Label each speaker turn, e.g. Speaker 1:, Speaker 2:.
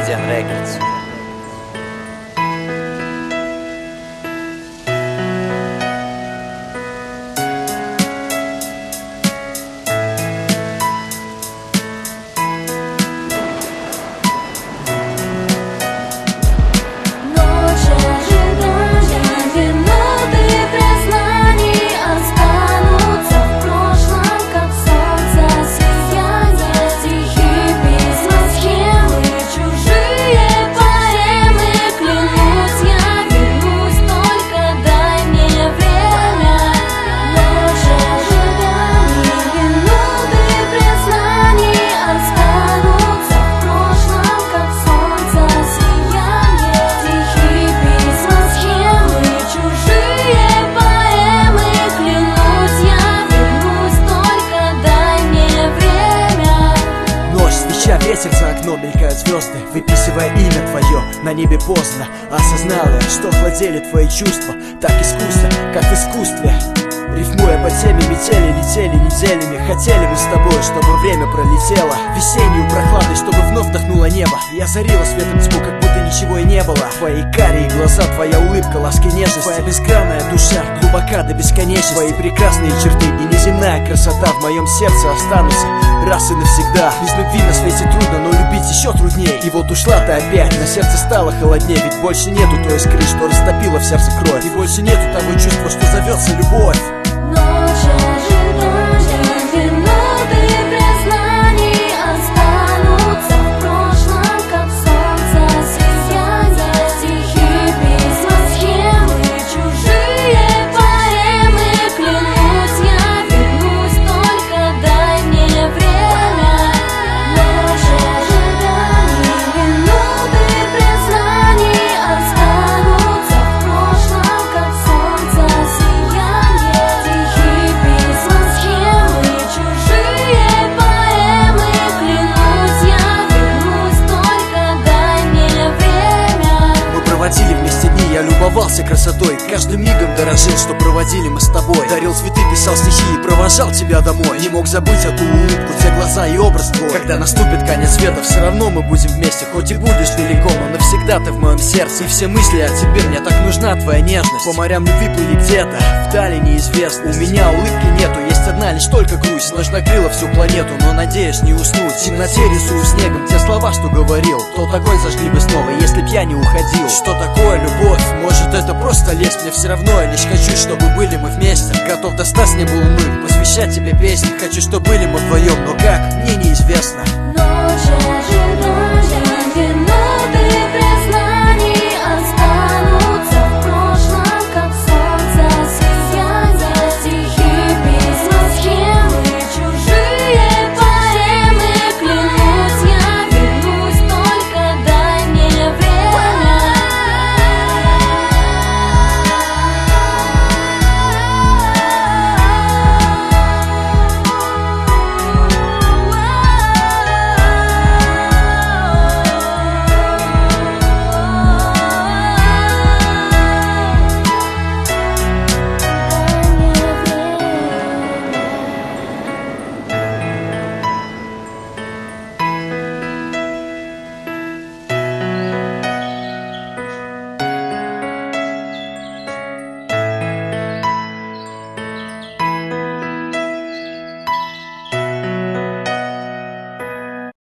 Speaker 1: Obsidian Records.
Speaker 2: Ветер за окном, мелькают звезды, выписывая имя твое. На небе поздно осознал я, что владели твои чувства так искусно, как в искусстве. Рифмуя по теме метели, летели неделями. Хотели бы с тобой, чтобы время пролетело весеннюю прохладой, чтобы вновь вдохнуло небо. Я зарила светом тьму, как будто ничего и не было. Твои карие глаза, твоя улыбка, ласки, нежность. Твоя безгранная душа, глубока до бесконечности. Твои прекрасные черты и неземная красота в моем сердце останутся раз и навсегда. Без любви на свете трудно, но любить еще труднее. И вот ушла ты опять, на сердце стало холоднее. Ведь больше нету той искры, что растопила в сердце кровь. И больше нету того чувства, что зовется любовь.
Speaker 3: Ночь ожидания, минуты признаний останутся в прошлом, как солнце сияние. Стихи, письма, схемы, чужие поэмы. Клянусь, я вернусь, только дай мне время. Ночь ожидания, минуты признаний останутся в прошлом, как солнце сияние.
Speaker 2: Проводили вместе дни, я любовался красотой. Каждым мигом дорожил, что проводили мы с тобой. Дарил цветы, писал стихи и провожал тебя домой. Не мог забыть эту улыбку, те глаза и образ твой. Когда наступит конец света, все равно мы будем вместе. Хоть и будешь далеко, но навсегда ты в моем сердце. И все мысли о тебе, мне так нужна твоя нежность. По морям любви плыли где-то, вдали неизвестно. У меня улыбки нету, есть одна лишь только грусть. Ночь накрыла всю планету, но надеюсь не уснуть. В темноте рисую снегом те слова, что говорил. Тот огонь зажгли бы снова, если б я не уходил. Что такое любовь? Может, это просто лезть? Мне все равно, я лишь хочу, чтобы были мы вместе. Готов достать с неба луны, посвящать тебе песни. Хочу, чтобы были мы вдвоем, но как? Мне неизвестно.